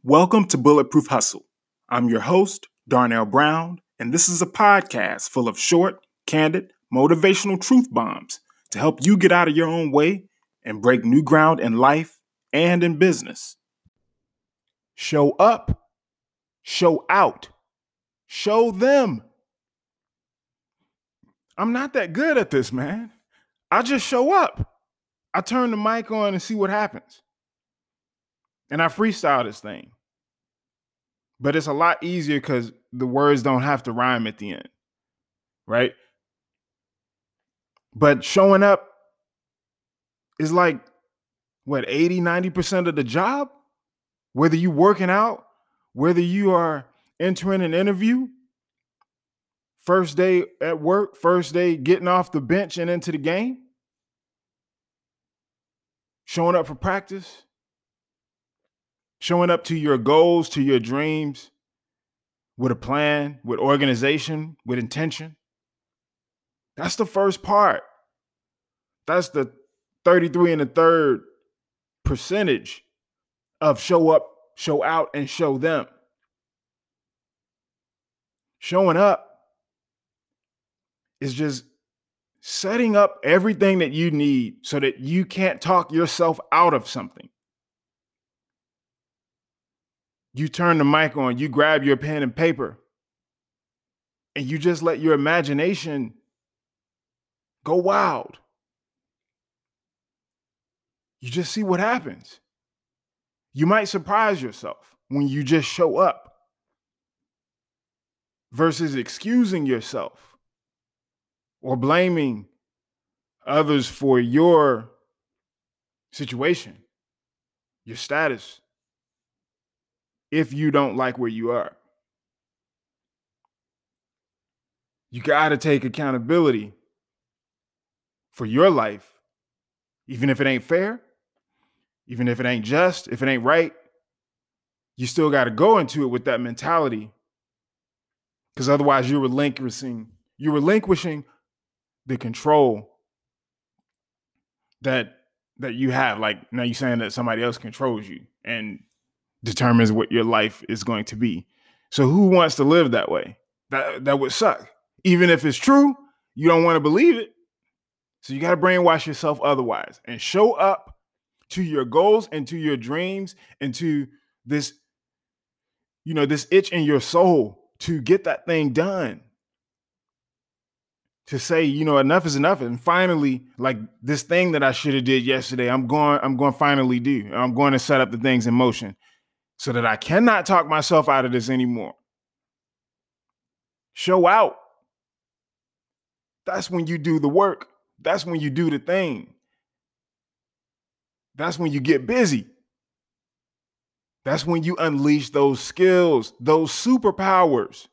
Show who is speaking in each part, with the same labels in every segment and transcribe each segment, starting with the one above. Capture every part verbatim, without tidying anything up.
Speaker 1: Welcome to Bulletproof Hustle. I'm your host, Darnell Brown, and this is a podcast full of short, candid, motivational truth bombs to help you get out of your own way and break new ground in life and in business. Show up, show out, show them. I'm not that good at this, man. I just show up. I turn the mic on and see what happens. And I freestyle this thing. But it's a lot easier because the words don't have to rhyme at the end, right? But showing up is like, what, eighty, ninety percent of the job? Whether you working out, whether you are entering an interview, first day at work, first day getting off the bench and into the game, showing up for practice, showing up to your goals, to your dreams, with a plan, with organization, with intention. That's the first part. That's the thirty-three and a third percentage of show up, show out, and show them. Showing up is just setting up everything that you need so that you can't talk yourself out of something. You turn the mic on, you grab your pen and paper, and you just let your imagination go wild. You just see what happens. You might surprise yourself when you just show up versus excusing yourself or blaming others for your situation, your status, if you don't like where you are. You got to take accountability for your life, even if it ain't fair, even if it ain't just, if it ain't right. You still got to go into it with that mentality, because otherwise you're relinquishing, you're relinquishing the control that that you have. Like, now you're saying that somebody else controls you and determines what your life is going to be. So who wants to live that way? That that would suck. Even if it's true, you don't want to believe it. So you got to brainwash yourself otherwise and show up to your goals and to your dreams and to this, you know, this itch in your soul to get that thing done. To say, you know, enough is enough. And finally, like, this thing that I should have did yesterday, I'm going, I'm going to finally do. I'm going to set up the things in motion so that I cannot talk myself out of this anymore. Show out. That's when you do the work. That's when you do the thing. That's when you get busy. That's when you unleash those skills, those superpowers.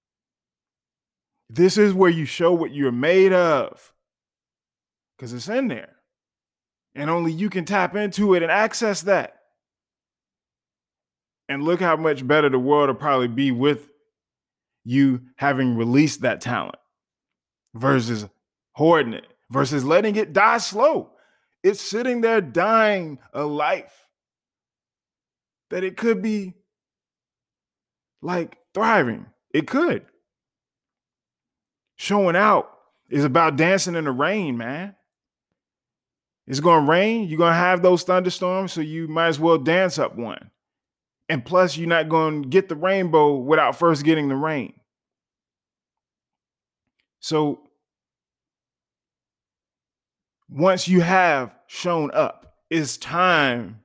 Speaker 1: This is where you show what you're made of, because it's in there. And only you can tap into it and access that. And look how much better the world will probably be with you having released that talent versus hoarding it, versus letting it die slow. It's sitting there dying a life that it could be like thriving. It could. Showing out is about dancing in the rain, man. It's going to rain. You're going to have those thunderstorms, so you might as well dance up one. And plus, you're not going to get the rainbow without first getting the rain. So once you have shown up, it's time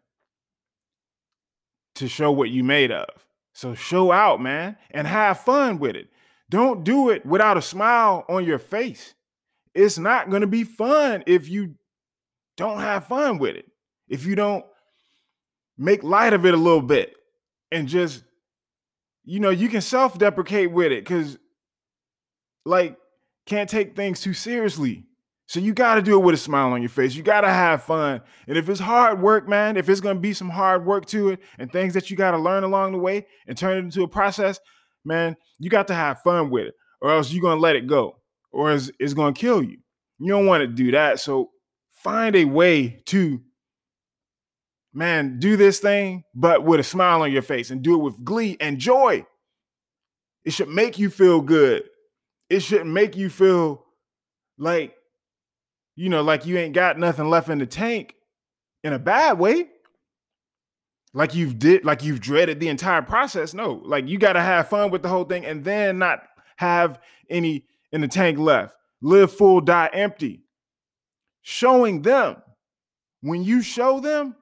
Speaker 1: to show what you made of. So show out, man, and have fun with it. Don't do it without a smile on your face. It's not going to be fun if you don't have fun with it. If you don't make light of it a little bit and just, you know, you can self-deprecate with it because, like, can't take things too seriously. So you got to do it with a smile on your face. You got to have fun. And if it's hard work, man, if it's going to be some hard work to it and things that you got to learn along the way and turn it into a process, man, you got to have fun with it, or else you're going to let it go, or it's, it's going to kill you. You don't want to do that. So find a way to man, do this thing, but with a smile on your face, and do it with glee and joy. It should make you feel good. It shouldn't make you feel like, you know, like you ain't got nothing left in the tank in a bad way. Like you've did, like you've dreaded the entire process. No, like you got to have fun with the whole thing and then not have any in the tank left. Live full, die empty. Showing them, when you show them,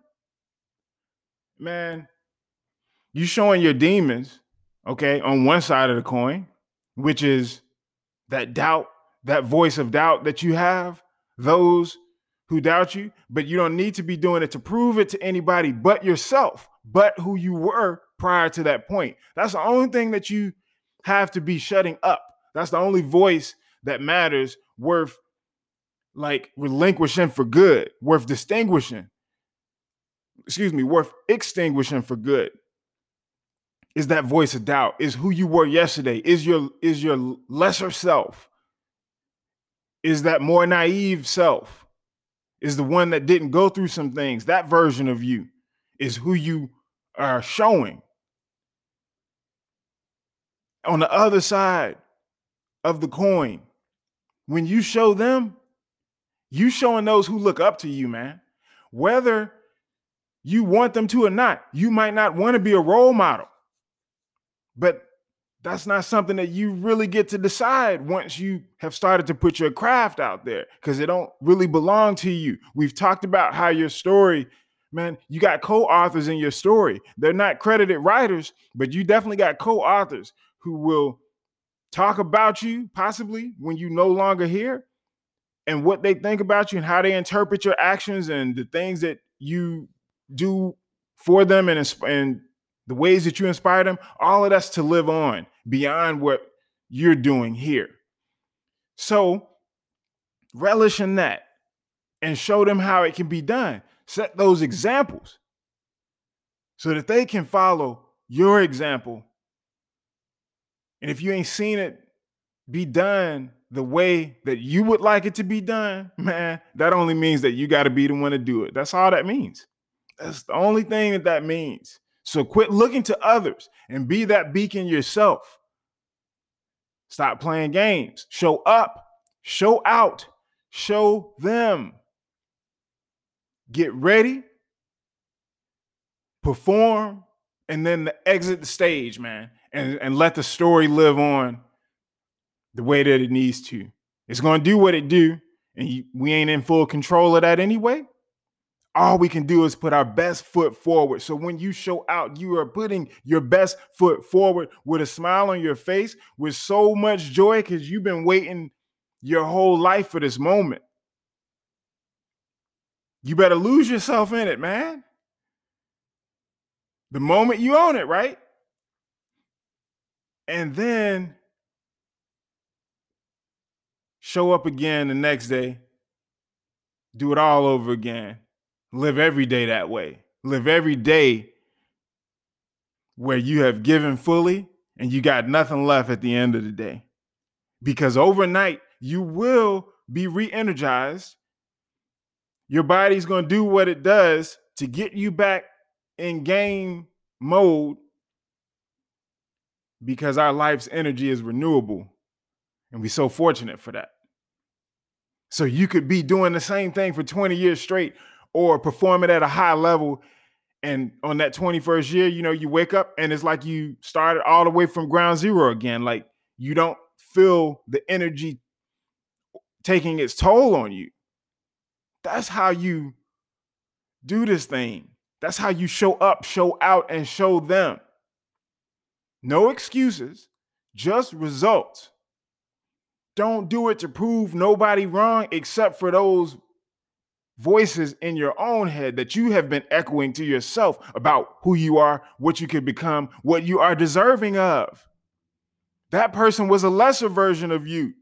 Speaker 1: man, you showing your demons, okay, on one side of the coin, which is that doubt, that voice of doubt that you have, those who doubt you, but you don't need to be doing it to prove it to anybody but yourself, but who you were prior to that point. That's the only thing that you have to be shutting up. That's the only voice that matters, worth like relinquishing for good, worth distinguishing, excuse me, worth extinguishing for good. Is that voice of doubt, is who you were yesterday, is your is your lesser self, is that more naive self, is the one that didn't go through some things. That version of you is who you are showing. On the other side of the coin, when you show them, you showing those who look up to you, man. Whether you want them to or not, you might not want to be a role model, but that's not something that you really get to decide once you have started to put your craft out there, because it don't really belong to you. We've talked about how your story, man, you got co-authors in your story. They're not credited writers, but you definitely got co-authors who will talk about you possibly when you no longer here, and what they think about you and how they interpret your actions and the things that you do for them and, and the ways that you inspire them. All of that's to live on beyond what you're doing here. So relish in that and show them how it can be done. Set those examples so that they can follow your example. And if you ain't seen it be done the way that you would like it to be done, man, that only means that you got to be the one to do it. That's all that means. That's the only thing that that means. So quit looking to others and be that beacon yourself. Stop playing games. Show up, show out, show them. Get ready, perform, and then exit the stage, man, and, and let the story live on the way that it needs to. It's going to do what it do, and you, we ain't in full control of that anyway. All we can do is put our best foot forward. So when you show out, you are putting your best foot forward with a smile on your face, with so much joy, because you've been waiting your whole life for this moment. You better lose yourself in it, man. The moment you own it, right? And then show up again the next day, do it all over again. Live every day that way. Live every day where you have given fully and you got nothing left at the end of the day. Because overnight, you will be re-energized. Your body's going to do what it does to get you back in game mode, because our life's energy is renewable. And we're so fortunate for that. So you could be doing the same thing for twenty years straight, or performing at a high level. And on that twenty-first year, you know, you wake up and it's like you started all the way from ground zero again. Like you don't feel the energy taking its toll on you. That's how you do this thing. That's how you show up, show out, and show them. No excuses, just results. Don't do it to prove nobody wrong, except for those voices in your own head that you have been echoing to yourself about who you are, what you could become, what you are deserving of. That person was a lesser version of you.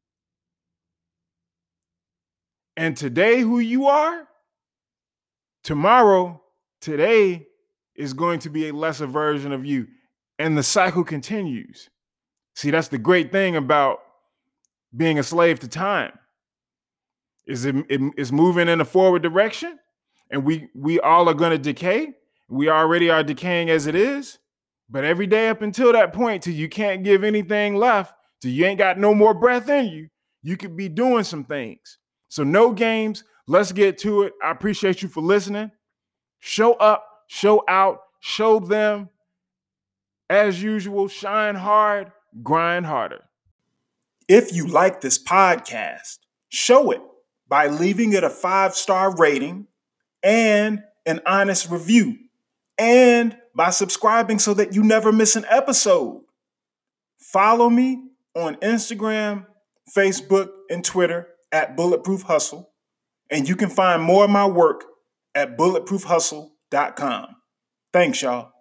Speaker 1: And today, who you are, tomorrow, today is going to be a lesser version of you. And the cycle continues. See, that's the great thing about being a slave to time. Is it, it is moving in a forward direction, and we we all are going to decay. We already are decaying as it is. But every day up until that point, till you can't give anything left, till you ain't got no more breath in you, you could be doing some things. So no games. Let's get to it. I appreciate you for listening. Show up, show out, show them. As usual, shine hard, grind harder.
Speaker 2: If you like this podcast, show it by leaving it a five-star rating and an honest review, and by subscribing so that you never miss an episode. Follow me on Instagram, Facebook, and Twitter at Bulletproof Hustle, and you can find more of my work at bulletproof hustle dot com. Thanks, y'all.